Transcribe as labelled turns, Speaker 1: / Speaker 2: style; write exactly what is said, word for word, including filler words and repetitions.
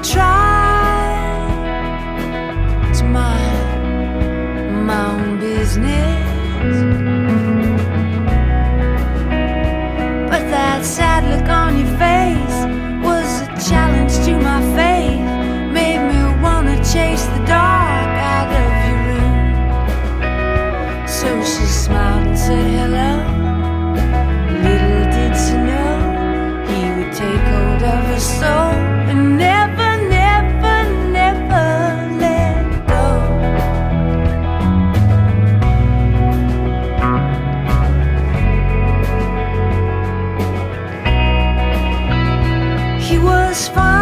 Speaker 1: tried to mind my own business, but that sad look on your face was a challenge to my faith, made me wanna chase the dark out of your room. So she smiled and said hello. Little did she know he would take hold of her soul and never, never, never let go. He was fine.